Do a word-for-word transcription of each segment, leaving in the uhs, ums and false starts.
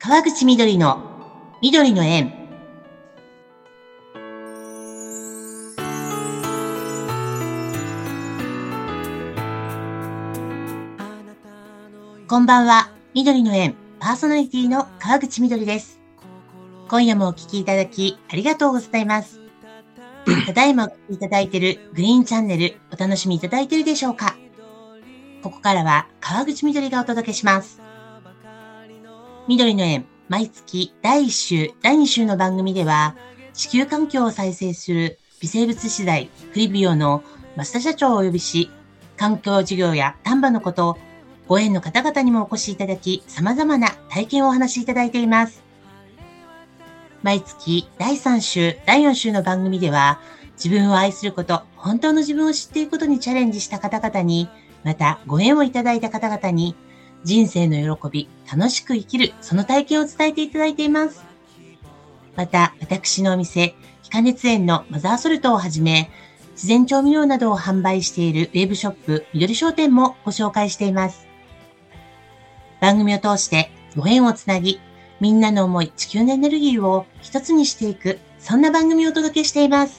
川口みどりの緑の縁。こんばんは。緑の縁パーソナリティの川口みどりです。今夜もお聞きいただきありがとうございます。ただいまお聞きいただいているグリーンチャンネル、お楽しみいただいているでしょうか。ここからは川口みどりがお届けします。緑の縁、毎月だいいっ週、だいに週の番組では、地球環境を再生する微生物資材クリビオの増田社長をお呼びし、環境事業や丹波のこと、ご縁の方々にもお越しいただき、様々な体験をお話しいただいています。毎月だいさん週、だいよん週の番組では、自分を愛すること、本当の自分を知っていくことにチャレンジした方々に、またご縁をいただいた方々に、人生の喜び、楽しく生きる、その体験を伝えていただいています。また、私のお店、非加熱園のマザーソルトをはじめ、自然調味料などを販売しているウェブショップ、緑商店もご紹介しています。番組を通してご縁をつなぎ、みんなの思い、地球のエネルギーを一つにしていく、そんな番組をお届けしています。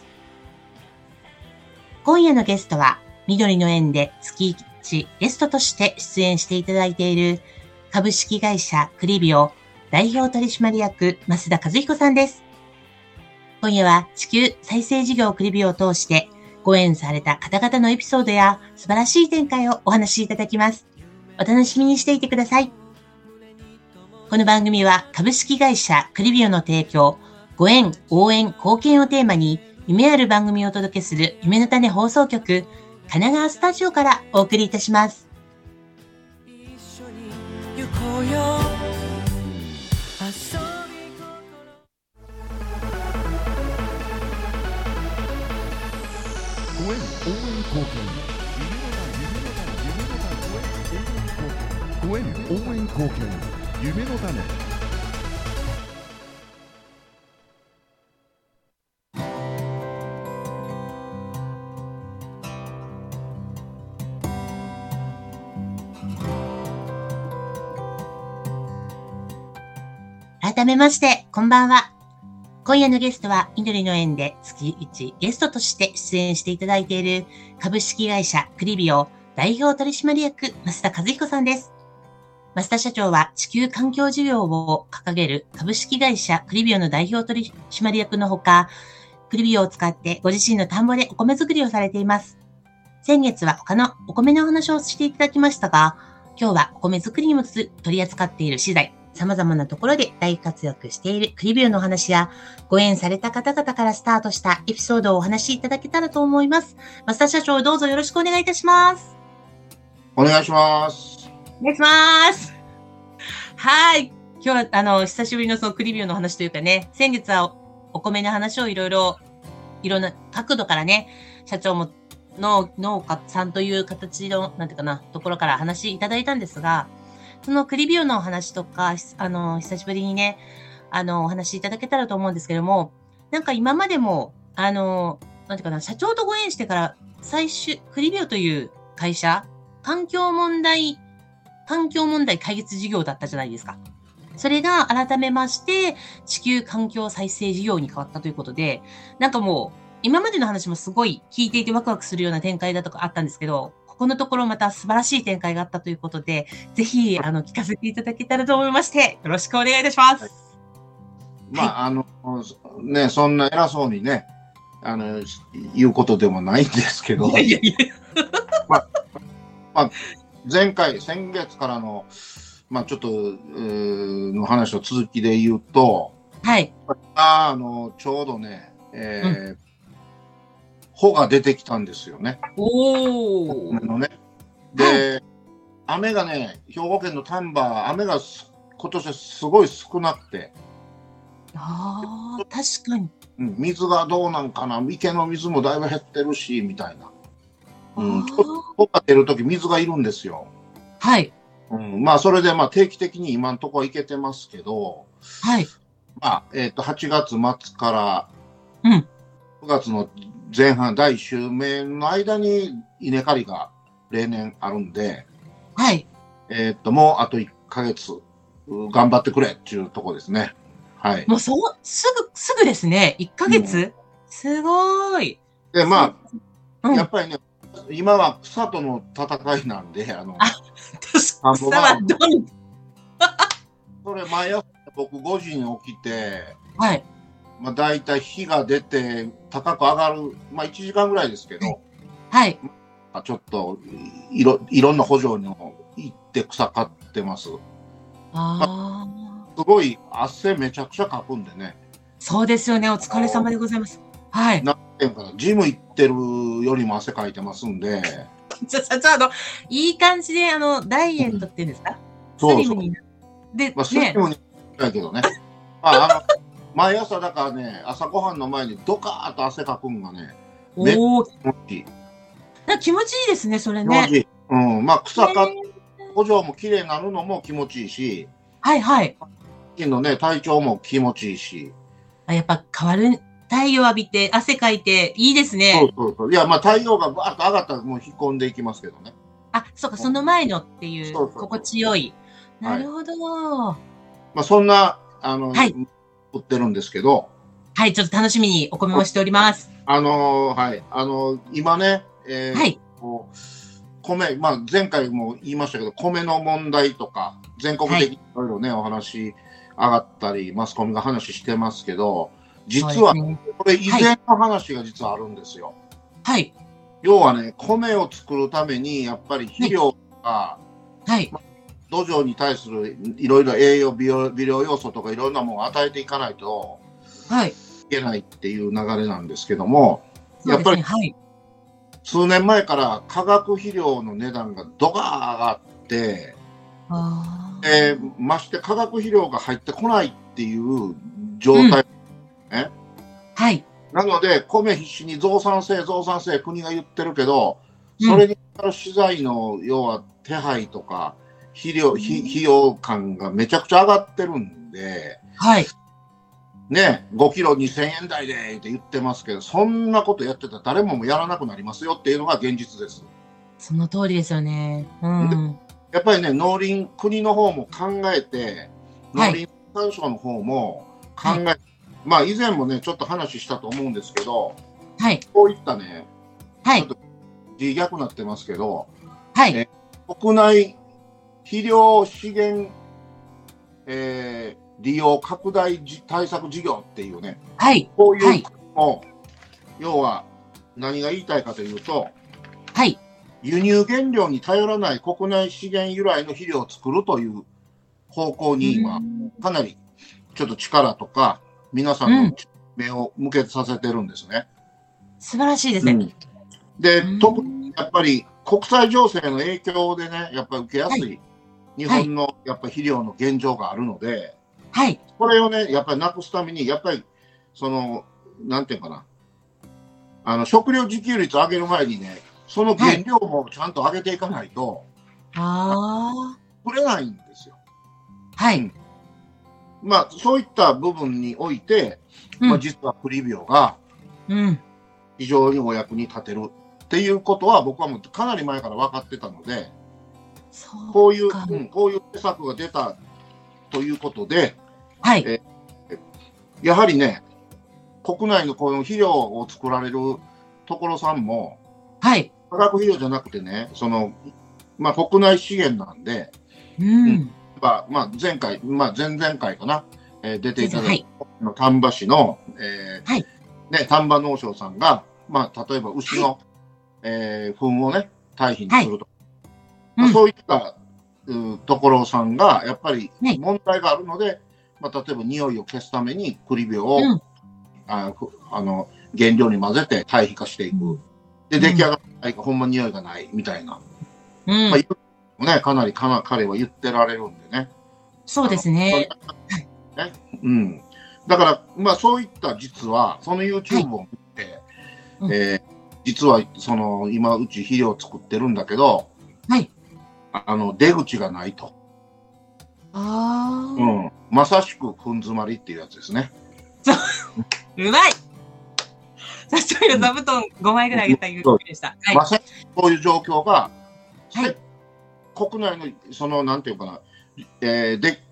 今夜のゲストは、緑の縁で月いちゲストとして出演していただいている株式会社クリビオ代表取締役増田和彦さんです。今夜は地球再生事業クリビオを通してご縁された方々のエピソードや素晴らしい展開をお話しいただきます。お楽しみにしていてください。この番組は株式会社クリビオの提供、ご縁、応援、貢献をテーマに夢ある番組をお届けする夢の種放送局神奈川スタジオからお送りいたします。一緒に行こうよ。 ご縁応援貢献ご縁応援貢献夢の種。 改めまして、こんばんは。今夜のゲストは、緑の縁で月いちゲストとして出演していただいている株式会社クリビオ代表取締役増田和彦さんです。増田社長は地球環境事業を掲げる株式会社クリビオの代表取締役のほか、クリビオを使ってご自身の田んぼでお米作りをされています。先月は他のお米の話をしていただきましたが、今日はお米作りにも取り扱っている資材、様々なところで大活躍しているクリビオのお話や、ご縁された方々からスタートしたエピソードをお話しいただけたらと思います。増田社長、どうぞよろしくお願いいたします。 お願いします。 お願いします。はい。今日は、あの、久しぶりのそのクリビオの話というかね、先月はお米の話をいろいろ、いろんな角度からね、社長も農、農家さんという形の、なんていうかな、ところから話いただいたんですが、そのクリビオのお話とか、あの、久しぶりにね、あの、お話しいただけたらと思うんですけども、なんか今までも、あの、なんていうかな、社長とご縁してから、最終、クリビオという会社、環境問題、環境問題解決事業だったじゃないですか。それが改めまして、地球環境再生事業に変わったということで、なんかもう、今までの話もすごい聞いていてワクワクするような展開だとかあったんですけど、ここのところまた素晴らしい展開があったということで、ぜひ、あの、聞かせていただけたらと思いまして、よろしくお願いいたします。はい、 まあ、あの、ね、そんな偉そうにね、あの、言うことでもないんですけど、いやいやいやまあ、まあ、前回、先月からの、まあ、ちょっと、の話の続きで言うと、 はい。 あの、ちょうどね、えー、うん穂が出てきたんですよね。 おー。 のね。で、はい、雨がね、兵庫県の丹波、雨が今年はすごい少なくて。 ああ、確かに。 うん、水がどうなんかな、池の水もだいぶ減ってるし、みたいな。うん、ちょっと穂が出るとき水がいるんですよ。 はい。 うん、まあ、それでまあ定期的に今のところはいけてますけど、 はい。 まあ、えっと、はちがつ末から、 うん。 くがつの前半だいいっ週目の間に稲刈りが例年あるんで、 はい。 えー、っともうあといっかげつ頑張ってくれっていうとこですね。はい。 もうそう、すぐ、すぐですね。いっかげつ、うん、すごい。 で、まあ、うん、やっぱりね、今は草との戦いなんで、あの、 あ、草はどんそれ、毎朝僕ごじに起きて、 はい。 まあ、大体日が出て高く上がる、まあ、いちじかんぐらいですけど、 はい。 まあ、ちょっといろ、いろんな補助にも行って草刈ってます。 あ、 まあ、すごい汗めちゃくちゃかくんでね。 そうですよね。お疲れ様でございます。はい。 なんていうかな、ジム行ってるよりも汗かいてますんで。 ちょ、ちょ、ちょ、あの、いい感じで、あの、ダイエットっていうんですか、うん、 そうそう。 スリムになで、 まあ、スリムにないけどね。あ、あの、毎朝だからね、朝ごはんの前にドカーッと汗かくんがね、めっちゃ気持ちいい。 気持ちいいですね、それね。 気持ちいい。うん。まあ、草刈って、補助も綺麗になるのも気持ちいいし、 はいはい。 のね、体調も気持ちいいし。 あ、やっぱ変わる、太陽浴びて、汗かいて、いいですね。 そうそうそう。いや、まあ、太陽がバーッと上がったらもう引っ込んでいきますけどね。 あ、そうか、その前のっていう、そうそうそう、心地よい。なるほど。はい、 まあ、そんな、あの、 はい、 売ってるんですけど。 はい、ちょっと楽しみにお米もしております。 あのー、はい。あのー、今ね、えー、はい。米、まあ、前回も言いましたけど、米の問題とか、全国的にいろいろね、はい、お話上がったり、マスコミが話してますけど、実は、ね、これ以前の話が実はあるんですよ。 はい。 要はね、米を作るために、やっぱり肥料とか、 はい。 まあ、土壌に対するいろいろ栄養、微量、微量要素とかいろんなものを与えていかないと、 はい。いけないっていう流れなんですけども、やっぱり、はい、数年前から化学肥料の値段がドカー上がって、 あえー、まして化学肥料が入ってこないっていう状態、うん、ね。 はい。 なので、米必死に増産せ、増産せ、国が言ってるけど、それに資材の要は手配とか、肥料、費用感がめちゃくちゃ上がってるんで、 はい。 ね、ごキロにせんえん台でって言ってますけど、そんなことやってたら誰もやらなくなりますよっていうのが現実です。 その通りですよね。うん、 やっぱりね、農林、国の方も考えて、農林水産省の方も考えて、はい、まあ以前もね、ちょっと話したと思うんですけど、 はい、 こういったね、 はい、 ちょっと字逆になってますけど、 はい、 え国内肥料資源、えー利用拡大対策事業っていうね、 はい、 こういうのを、はい、要は何が言いたいかというと、 はい、 輸入原料に頼らない国内資源由来の肥料を作るという方向に今、かなりちょっと力とか、皆さんの目を向けさせてるんですね。 うん、素晴らしいですね。うん、 で、特にやっぱり国際情勢の影響でね、やっぱり受けやすい日本のやっぱ肥料の現状があるので、 はい。 これをね、やっぱりなくすために、やっぱり、その、なんていうかな、あの、食料自給率を上げる前にね、その原料もちゃんと上げていかないと、 ああ。 取れないんですよ。 はい、 うん。まあ、そういった部分において、うん、まあ、実はプリビオが、非常にお役に立てるっていうことは、僕はもうかなり前から分かってたので、こういう、うん、こういう施策が出たということで、 はい、 えやはりね、国内のこの肥料を作られるところさんも、 はい、 化学肥料じゃなくてね、その、まあ、国内資源なんで、 うん、 まあ、まあ、前回、まあ、前々回かな、えー、出ていただいた、はい、丹波市の、えー、 はい、 ね、丹波農商さんが、まあ、例えば牛の、はい、えー、糞をね、堆肥にするとか、はい、まあ、そういったところさんが、やっぱり問題があるので、はい、まあ、例えば匂いを消すためにクリビオを、うん、ああの原料に混ぜて堆肥化していく。うん、で、出来上がったら、ほんま匂いがないみたいな。 うん、 まあ、ね、かなりかな彼は言ってられるんでね。 そうですね。 ね、うん。だから、まあそういった実は、その YouTube を見て、はい、えー、実はその今うち肥料を作ってるんだけど、 はい。 あの出口がないと。 ああ。 うん。まさしくふん詰まりっていうやつですね。 うまい。さすが座布団ごまいぐらいあげた YouTube でした。 はい、まさしくこういう状況が、はい、国内のそのなんていうかな、えー、で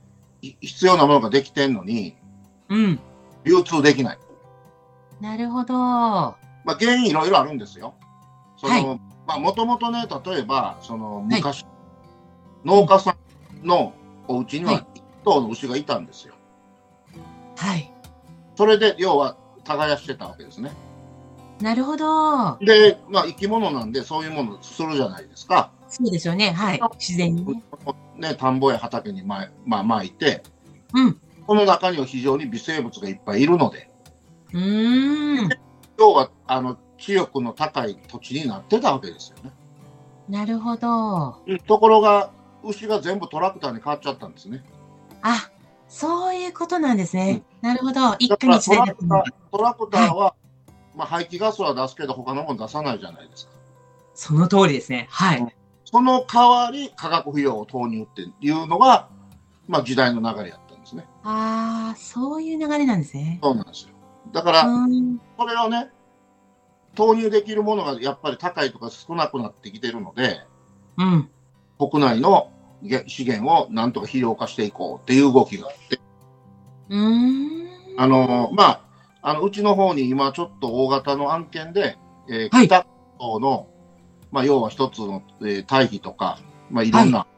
必要なものができてんのに、 うん。 流通できない。 なるほど。まあ、原因いろいろあるんですよ。その、 はい、 まあ、もともとね、例えば、その、昔、はい、農家さんのお家には一頭の牛がいたんですよ。 はい。 それで、要は、耕してたわけですね。 なるほど。 で、まあ、生き物なんで、そういうものするじゃないですか。 そうですよね。はい。自然にね。 ね、田んぼや畑にま、まあ、巻いて、 うん。 この中には非常に微生物がいっぱいいるので、 うーん。 要は、あの、知力の高い土地になってたわけですよね。 なるほど。 ところが、牛が全部トラクターに変わっちゃったんですね。 あ、そういうことなんですね。うん、なるほど。一家だからに一台だったので。 トラクターは、はい、まあ、排気ガスは出すけど、他のもの出さないじゃないですか。 その通りですね。はい。うん、 その代わり、化学肥料を投入っていうのが、まあ、時代の流れやったんですね。 ああ、そういう流れなんですね。 そうなんですよ。だから、それをね、投入できるものがやっぱり高いとか少なくなってきてるので、 うん、 国内の資源をなんとか肥料化していこうっていう動きがあって、 うーんあのまああのうちの方に今ちょっと大型の案件で、えーはい、北方の、まあ、要は一つの、えー、堆肥とか、まあ、いろんな、はい、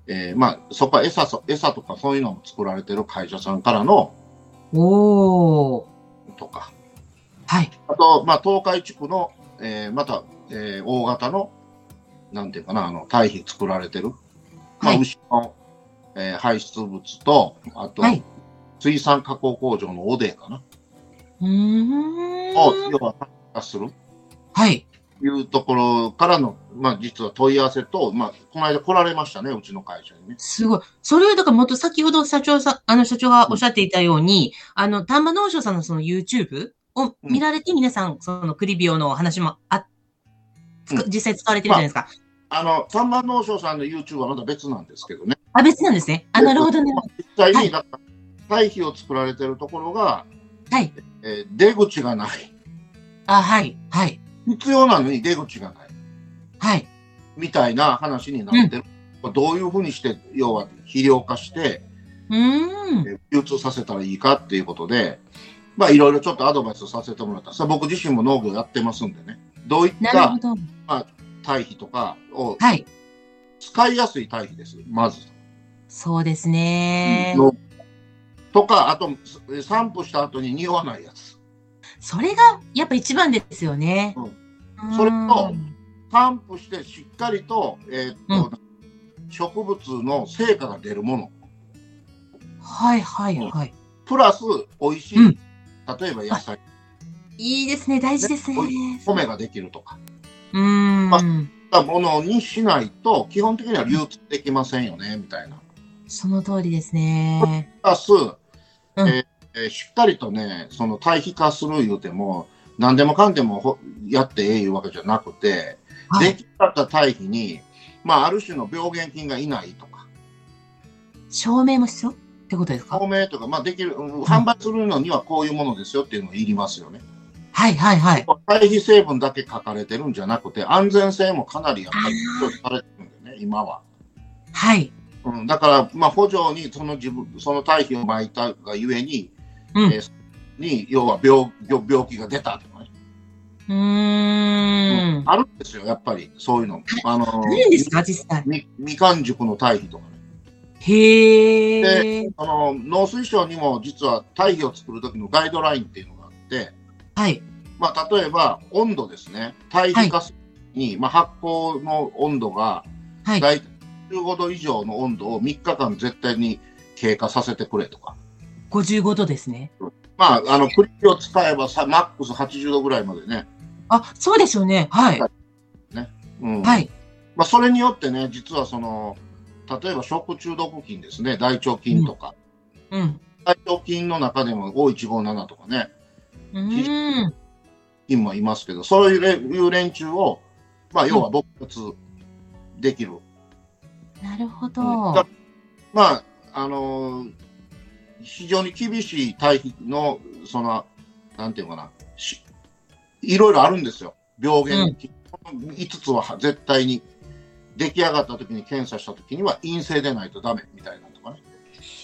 えーまあ、そこは餌、餌とかそういうのも作られてる会社さんからのおーとか、 はい、 あと、まあ、東海地区の、えー、また、えー、大型のなんていうかな、あの堆肥作られてる、まあ、はい、牛の、えー、排出物と、あと、はい、水産加工工場のオデーかな。 うーん。 を、要は、発火する。 はい。 いうところからの、まあ、実は問い合わせと、まあ、この間来られましたね、うちの会社にね。 すごい。それを、だからもっと先ほど社長さん、あの社長がおっしゃっていたように、うん、あの、丹波農商さんのその YouTube を見られて、皆さん、その栗病の話もあ、うん、実際使われてるじゃないですか。 まあ、あの、丹波農商さんの YouTube はまた別なんですけどね。 あ、別なんですね。あ、なるほどね。 実際に、だから、堆肥を作られてるところが、 はい。 えー、出口がない。 あ、はい、はい。 必要なのに出口がない。 はい。 みたいな話になってる。うん、どういうふうにして、要は肥料化して、 うん。 流通させたらいいかっていうことで、まあいろいろちょっとアドバイスさせてもらった。さ僕自身も農業やってますんでね。どういった、まあ、堆肥とかを、はい、使いやすい堆肥です。まず。 そうですね。 とか、あと、散布した後に匂わないやつ。 それがやっぱ一番ですよね。 うん、それと、散布してしっかりと、えーっとうん、植物の成果が出るもの。 はいはいはい。 プラス、美味しい、うん、例えば野菜。 いいですね、大事ですね。 米ができるとか。 うーん。まあ、 そういったものにしないと、基本的には流通できませんよね、みたいな。 その通りですね。 プラス、うん、えー、しっかりとね、その堆肥化する言うても、何でもかんでもやってええいうわけじゃなくて、はい、出来上がった堆肥に、まあ、ある種の病原菌がいないとか。 証明も必要ってことですか？ 証明とか、まあ、できる、うん、販売するのにはこういうものですよっていうのをいりますよね。 はいはいはい。 堆肥成分だけ書かれてるんじゃなくて、安全性もかなりやっぱり強調されてるんでね、今は。 はい。 うん、だから、まあ、補助にその自分、その堆肥をまいたがゆえに、うん、えー、に、要は病、病気が出たとかね。 うーん、うん。 あるんですよ、やっぱり、そういうの。あのー、 何ですか、実際。 み、みかん塾の堆肥とかね。 へえ。で、あの、農水省にも実は堆肥を作る時のガイドラインっていうのがあって、 はい。 まあ、例えば、温度ですね。堆肥化するに、はい、まあ、発酵の温度が、はい。大体じゅうごど以上の温度をみっかかん絶対に経過させてくれとか。 ごじゅうごどですね。 まあ、あの、栗を使えばさ、マックスはちじゅうどぐらいまでね。 あ、そうですよね。はい。 ね。うん。 はい。 まあ、それによってね、実はその、例えば食中毒菌ですね。大腸菌とか。 うん。うん、 大腸菌の中でも オーいちごーなな とかね。 うん。 菌もいますけど、そういう連中を、まあ、要は撲滅できる。 うん、なるほど。 うん、まあ、あのー、非常に厳しい堆肥の、その、なんていうかな、いろいろあるんですよ。病原菌。うん、いつつは絶対に出来上がった時に検査した時には陰性でないとダメみたいなとかね。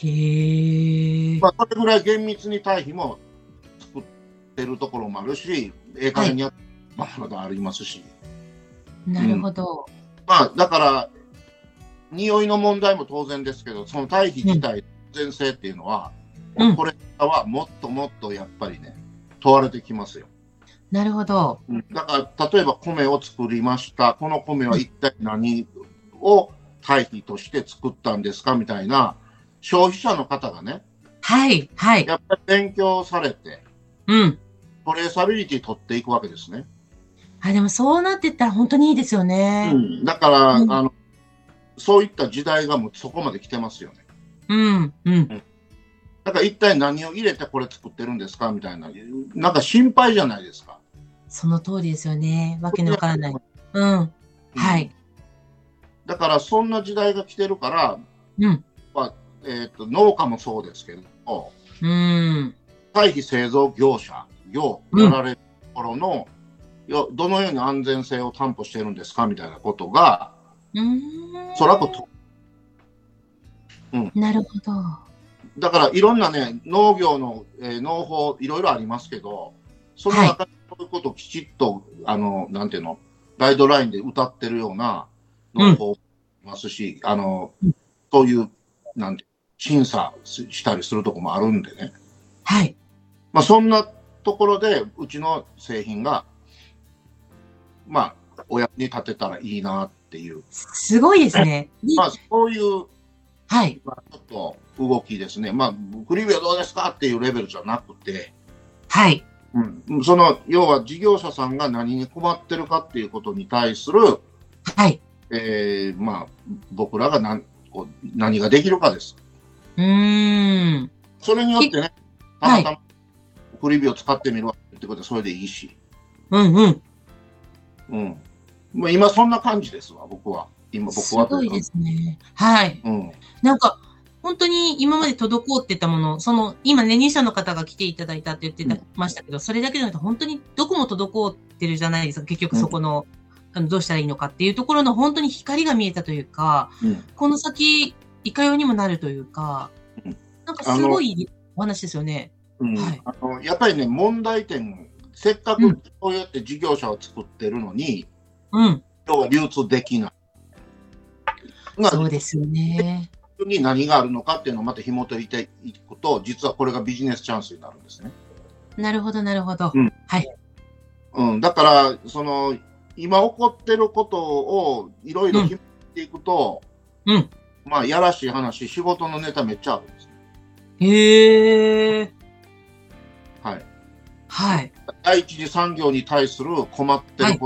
へえ。 まあ、それぐらい厳密に堆肥も作ってるところもあるし、ええ加減にやってるものがありますし。 なるほど。 うん、まあ、だから、匂いの問題も当然ですけど、その堆肥自体、安全性っていうのは、うん、これからはもっともっとやっぱりね、問われてきますよ。 なるほど。 うん、だから、例えば米を作りました。この米は一体何を堆肥として作ったんですかみたいな、消費者の方がね、 はい、はい。 やっぱり勉強されて、 うん。 トレーサビリティ取っていくわけですね。 あ、でもそうなっていったら本当にいいですよね。 うん、だから、うん、あの、そういった時代がもうそこまで来てますよね。 うん、うん。うん、 だから一体何を入れてこれ作ってるんですかみたいな、なんか心配じゃないですか。 その通りですよね。わけのわからない。うん。はい。 だからそんな時代が来てるから、 うん。 まあ、えっと、農家もそうですけど、 うん。 堆肥製造業者、業やられるところの、うん、どのように安全性を担保してるんですかみたいなことが、 うん。 そらと、 うん。なるほど。 だからいろんなね、農業の、えー、農法いろいろありますけど、その中でそういうことをきちっと、あの、なんていうの、ガイドラインで歌ってるような農法もありますし、うん、あの、そういう、なんて、審査したりするところもあるんでね。 はい。 まあ、そんなところで、うちの製品が、まあ、お役に立てたらいいなっていう。 すごいですね。 まあ、そういう、 はい。 まあ、ちょっと動きですね。まあ、クリビはどうですかっていうレベルじゃなくて、 はい。 うん、その、要は事業者さんが何に困ってるかっていうことに対する、 はい。 えー、まあ、僕らが何、こう何ができるかです。 うーん。 それによってね、たまたまクリビを使ってみるわってことでそれでいいし。 うんうん。 うん。まあ、今そんな感じですわ、僕は。今僕は。すごいですね。はい。 うん。 なんか、本当に今まで滞ってたもの、その、今ね、に社の方が来ていただいたって言ってましたけど、うん、それだけじゃなくて、本当にどこも滞ってるじゃないですか。結局そこの、うん、あのどうしたらいいのかっていうところの本当に光が見えたというか、うん、この先、いかようにもなるというか、うん、なんかすごいお話ですよね。 うんはい、あのやっぱりね、問題点、せっかくそうやって事業者を作ってるのに、 うん。 要は流通できない。 そうですよね。 に何があるのかっていうのをまた紐解いていくと、実はこれがビジネスチャンスになるんですね。 なるほど、なるほど。 うん、 はい。 うん、だから、その、今起こってることをいろいろ紐解いていくと、 うん。 まあ、やらしい話、仕事のネタめっちゃあるんです。 へー。 はい。 はい。 第一次産業に対する困ってること、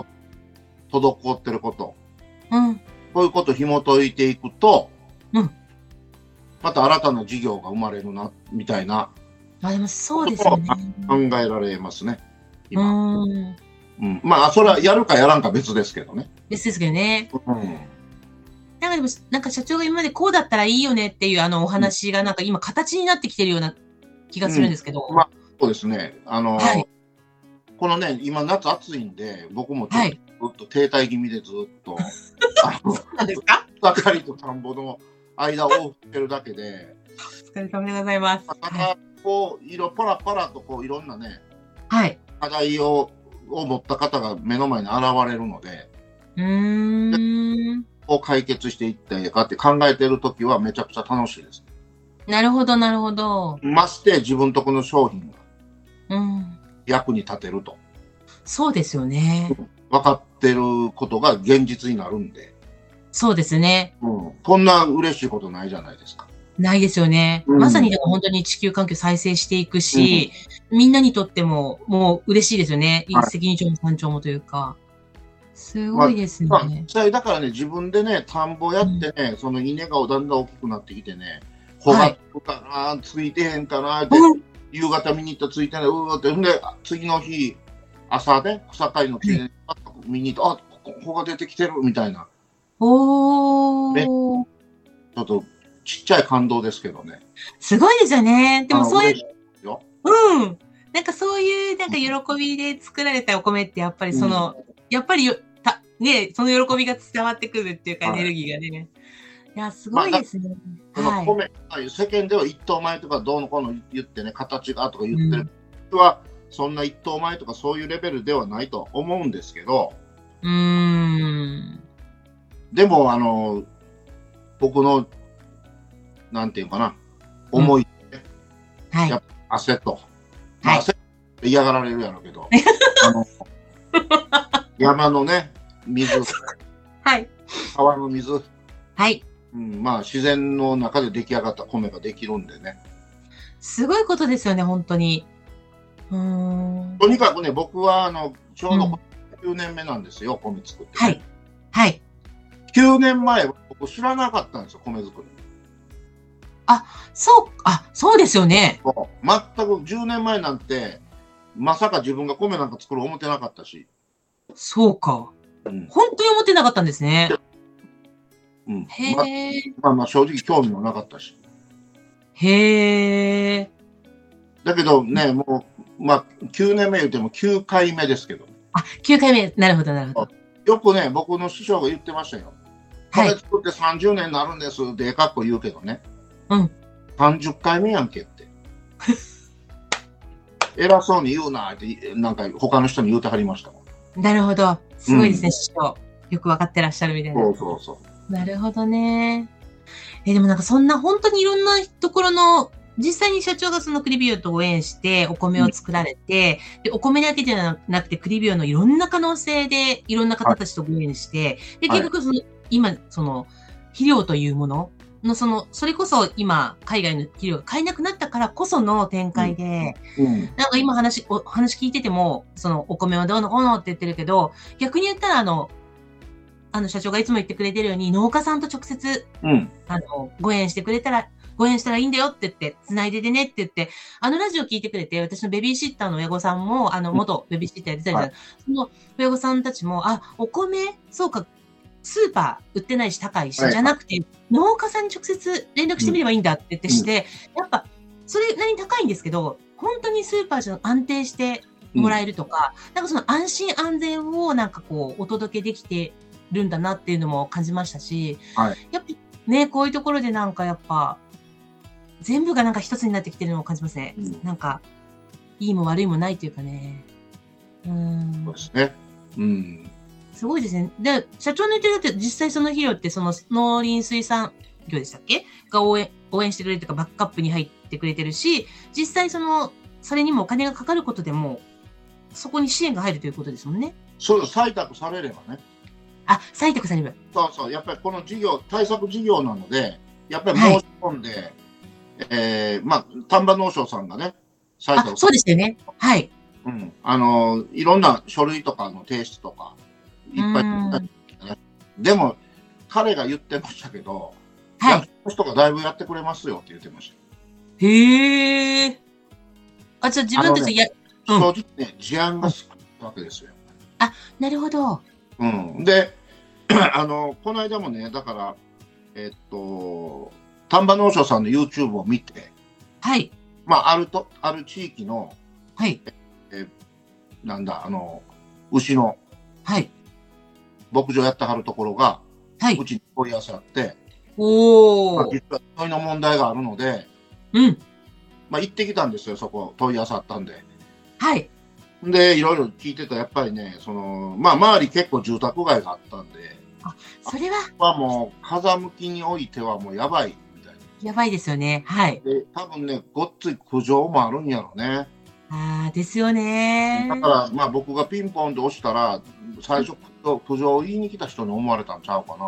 はい、滞ってること、 うん、 こういうことを紐解いていくと、 うん、 また新たな事業が生まれるな、みたいな。 あ、でもそうですよね。 考えられますね、今。 うん。 うん。まあ、それはやるかやらんか別ですけどね。 別ですけどね。 うん。 なんかでも、なんか社長が今までこうだったらいいよねっていうあのお話がなんか今形になってきてるような気がするんですけど。 うん、まあ、そうですね。あの、はい、このね、今夏暑いんで、僕もちょっとずっと停滞気味でずっと、 あの、そうなんですか？ 草刈りと田んぼの間を振ってるだけで。 お疲れ様でございます。 また、はい、こう、色、パラパラとこう、いろんなね、 はい。 課題を、を持った方が目の前に現れるので、 うーん。 を解決していったりかって考えてるときはめちゃくちゃ楽しいです。 なるほど、なるほど。 まして自分とこの商品が役に立てると。うん、 そうですよね。 分かってることが現実になるんで。 そうですね。 うん。こんな嬉しいことないじゃないですか。 ないですよね。うん、まさにでも本当に地球環境再生していくし、うん、みんなにとってももう嬉しいですよね。はい、責任長も山頂もというか。すごいですね。 まあまあ、だからね、自分でね、田んぼやってね、うん、その稲がだんだん大きくなってきてね、ほがっとかな、はい、ついてへんかなって、うん、夕方見に行ったらついてない、うーって、んで、次の日、朝ね、草刈りのついでに、うん、見に行った、あ、ここが出てきてるみたいな。 おー。 ね、ちょっとちっちゃい感動ですけどね。 すごいですよね。でもそういう、 ようん。なんかそういうなんか喜びで作られたお米ってやっぱりその、うん、やっぱりたね、その喜びが伝わってくるっていうか、エネルギーがね。 や、すごいですね。 その米、はい、世間では一等米とかどうのこうの言ってね、形がとか言ってる人は、うん、そんな一等米とかそういうレベルではないと思うんですけど、 うーん。 でも、あの、僕の、なんていうかな、思い、 うん、はい。 やっぱ汗と、 まあ、 汗って嫌がられるやろうけど、あの山のね、水、 はい。 川の水、 はい。 うん、まあ自然の中で出来上がった米ができるんでね。 すごいことですよね、本当に。うーん。 とにかくね、僕はあのちょうどきゅうねんめなんですよ、うん、米作って、ね。 はい。はい。 きゅうねんまえは僕知らなかったんですよ、米作り。 あ、そう、あ、そうですよね。 全くじゅうねんまえなんて、まさか自分が米なんか作る思ってなかったし。そうか。うん、本当に思ってなかったんですね。 うん、 へえ、 ま。まあまあ正直興味もなかったし。 へえ。 だけどね、もう、まあきゅうねんめ言ってもきゅうかいめですけど。 あ、きゅうかいめ。なるほど、なるほど。 よくね、僕の師匠が言ってましたよ。 はい。 米作ってさんじゅうねんになるんですって、ええかっこ言うけどね。 うん。 さんじゅっかいめやんけって。偉そうに言うなって、なんか他の人に言うてはりましたもん。なるほど。すごいですね、うん、師匠。よくわかってらっしゃるみたいな。 そうそうそう。 なるほどね。え、でもなんかそんな本当にいろんなところの、実際に社長がそのクリビオとご縁してお米を作られて、うん、で、お米だけじゃなくてクリビオのいろんな可能性でいろんな方たちとご縁して、はい、で、結局その、はい、今、その、肥料というものの、その、それこそ今、海外の肥料が買えなくなったからこその展開で、うんうん、なんか今話、お話聞いてても、その、お米はどうのこうのって言ってるけど、逆に言ったらあの、あの、社長がいつも言ってくれてるように、農家さんと直接、うん、あの、ご縁してくれたら、ご縁したらいいんだよって言って、繋いでてねって言って、あのラジオ聞いてくれて、私のベビーシッターの親御さんも、あの、元ベビーシッターやってたり、はい、その親御さんたちも、あ、お米、そうか、スーパー売ってないし高いし、はい、じゃなくて、農家さんに直接連絡してみればいいんだって言ってして、うん、やっぱ、それなりに高いんですけど、本当にスーパーじゃ安定してもらえるとか、うん、なんかその安心安全をなんかこう、お届けできてるんだなっていうのも感じましたし、はい、やっぱね、こういうところでなんかやっぱ、全部がなんか一つになってきてるのを感じますね。うん、なんか、いいも悪いもないというかね。うん。 そうですね。うん。 すごいですね。で、社長の言ってるだって実際その肥料ってその農林水産業でしたっけが応援、応援してくれるというかバックアップに入ってくれてるし、実際その、それにもお金がかかることでも、そこに支援が入るということですもんね。 そう、採択されればね。 あ、採択されれば。 そうそう。やっぱりこの事業、対策事業なので、やっぱり申し込んで、はい、えー、まあ、丹波農商さんがね、 採択。あ、そうですよね。はい。 うん。あの、いろんな書類とかの提出とか、いっぱい、ね、でも、彼が言ってましたけど、はい。役所の人がだいぶやってくれますよって言ってました。 へえ。あ、じゃあ自分たちや、 ね、正直ね、事案が少ないわけですよ。 あ、なるほど。 うん。で、あの、この間もね、だから、えっと、丹波農商さんの YouTube を見て、 はい。 まあ、あると、ある地域の、 はい。 え、なんだ、あの、牛の、 はい。 牧場やってはるところが、 はい。 うちに問い合わせあって、 おー。 まあ、実は問いの問題があるので、 うん。 まあ、行ってきたんですよ、そこ、問い合わせあったんで。 はい。 で、いろいろ聞いてたら、やっぱりね、その、まあ、周り結構住宅街があったんで、 あ、それははもう、風向きにおいてはもうやばいみたいな。 やばいですよね。はい。 で、多分ね、ごっつい苦情もあるんやろね。 ああ、ですよね。 だから、まあ僕がピンポンで押したら、最初、苦情を言いに来た人に思われたんちゃうかな。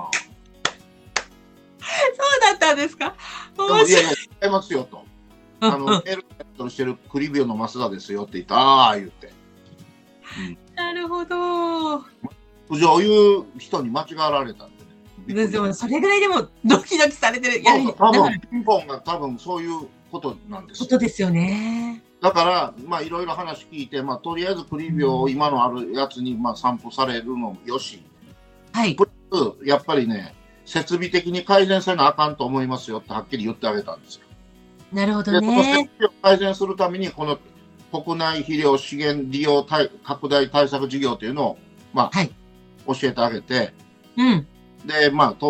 そうだったんですか。 いやいや、違いますよと。あの、メールとしてるクリビオの増田ですよって言った、ああ、言って。 うん、なるほど。 苦情を言う人に間違われたんでね。でも、それぐらいでもドキドキされてる。 やそう多分、ピンポンが多分そういうことなんですよ。 ことですよね。 だから、まあ、いろいろ話聞いて、まあ、とりあえずクリビオを今のあるやつに、まあ、散布されるのもよし。 はい。 プラス、やっぱりね、設備的に改善せなあかんと思いますよってはっきり言ってあげたんですよ。 なるほどね。 で、この設備を改善するために、この国内肥料資源利用拡大対策事業というのを、まあ、はい、教えてあげて、 うん。 で、まあ、当然、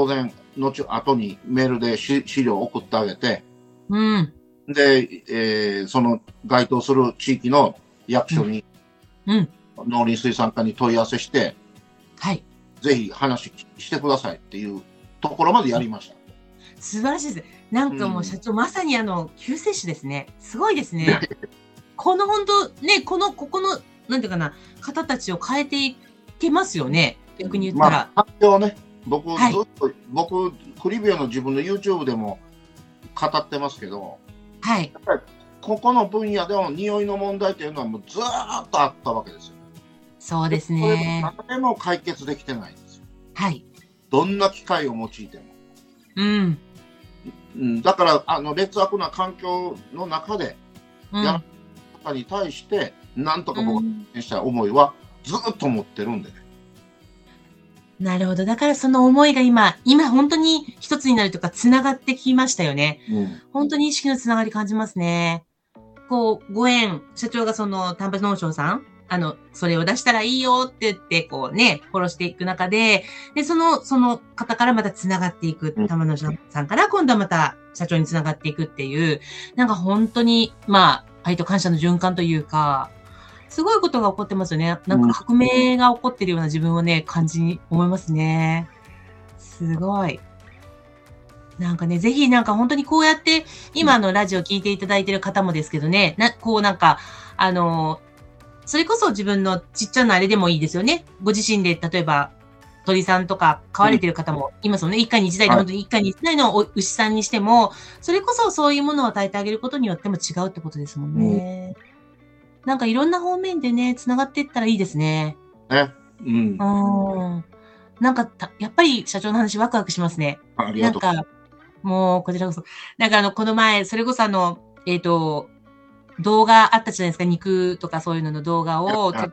後、後にメールで資料を送ってあげて、 うん。 で、えー、その該当する地域の役所に、 うん。 農林水産課に問い合わせして、 はい。 ぜひ話してくださいっていうところまでやりました。 素晴らしいです。なんかもう社長、うん、まさにあの、救世主ですね。すごいですね。この本当、ね、この、ここの、なんていうかな、方たちを変えていけますよね。逆に言ったら。 まあ、発表ね、僕、はい、ずっと、僕、クリビオの自分の YouTube でも語ってますけど、 はい。 やっぱりここの分野での匂いの問題というのはもうずーっとあったわけですよ。 そうですね。 それも何でも解決できてないんですよ。 はい。 どんな機械を用いても。 うん。 うん、だから、あの、劣悪な環境の中で、やる方に対して、うん、なんとか僕がした思いはずっと持ってるんでね。 なるほど。だからその思いが今、今本当に一つになるとか繋がってきましたよね。うん、本当に意識の繋がり感じますね。こう、ご縁、社長がその丹波農商さん、あの、それを出したらいいよって言って、こうね、フォローしていく中で、で、その、その方からまた繋がっていく、丹波農商さんから今度はまた社長に繋がっていくっていう、なんか本当に、まあ、愛と感謝の循環というか、すごいことが起こってますよね。なんか革命が起こってるような自分をね、感じに思いますね。すごい。なんかね、ぜひなんか本当にこうやって、今のラジオ聞いていただいてる方もですけどね、な、こうなんか、あの、それこそ自分のちっちゃなあれでもいいですよね。ご自身で、例えば、鳥さんとか飼われてる方もいますよね。一家に一台で、本当に一家に一台の牛さんにしても、それこそそういうものを与えてあげることによっても違うってことですもんね。うん、なんかいろんな方面でね、繋がっていったらいいですね。 ね。うん。 うん。なんかた、やっぱり社長の話ワクワクしますね。 ありがとう。 なんか、もう、こちらこそ。なんかあの、この前、それこそあの、えっと、動画あったじゃないですか。肉とかそういうのの動画を、はい、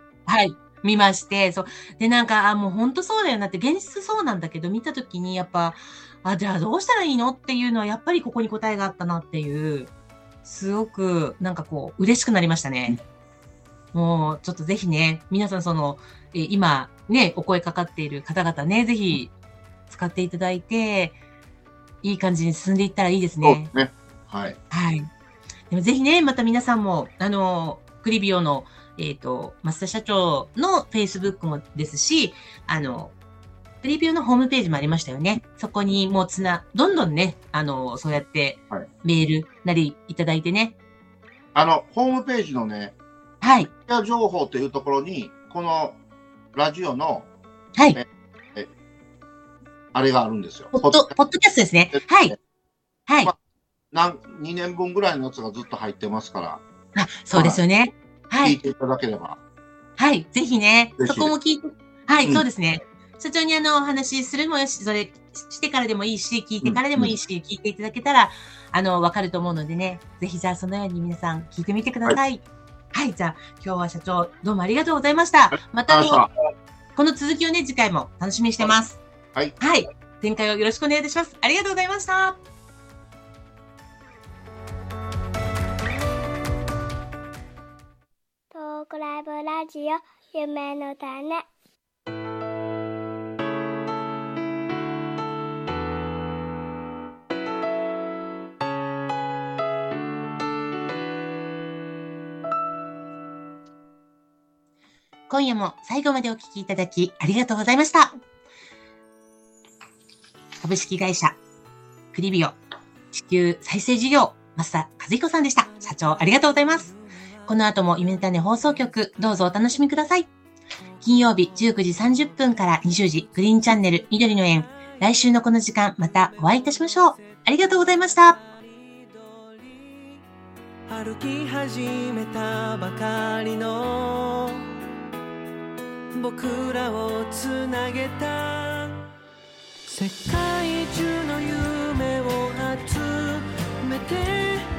見まして。そう。で、なんか、あ、もう本当そうだよなって、現実そうなんだけど、見たときに、やっぱ、あ、じゃあどうしたらいいのっていうのは、やっぱりここに答えがあったなっていう、すごく、なんかこう、嬉しくなりましたね。もう、ちょっとぜひね、皆さんその、えー、今、ね、お声かかっている方々ね、ぜひ、使っていただいて、いい感じに進んでいったらいいですね。 そうですね。はい。 はい。でもぜひね、また皆さんも、あの、クリビオの、えっと、増田社長の Facebook もですし、あの、クリビオのホームページもありましたよね。そこにもうつな、どんどんね、あの、そうやってメールなりいただいてね。 あの、ホームページのね、 はい。 情報というところに、このラジオの、 はい。 えあれがあるんですよ。 ポッド、ポッドキャストですね。はい。はい。 まあ、なんにねんぶんぐらいのやつがずっと入ってますから。 あ、そうですよね。はい。 聞いていただければ。 はい。ぜひね、そこも聞いて、はい、うん、そうですね。社長にあの、お話しするもよし、それしてからでもいいし、聞いてからでもいいし、うん、聞いていただけたら、あの、わかると思うのでね、ぜひじゃあそのように皆さん聞いてみてください。はい、はい、じゃあ今日は社長、どうもありがとうございました。またこ、この続きをね、次回も楽しみにしてます。 はい。 はい。展開をよろしくお願いいたします。ありがとうございました。 トークライブラジオ夢の種。 今夜も最後までお聞きいただきありがとうございました。株式会社クリビオ地球再生事業増田和彦さんでした。社長ありがとうございます。この後も夢の種放送局どうぞお楽しみください。金曜日じゅうくじさんじゅっぷんからにじゅうじグリーンチャンネル緑の園。来週のこの時間またお会いいたしましょう。ありがとうございました。 歩き始めたばかりの僕らをつなげた世界中の夢を集めて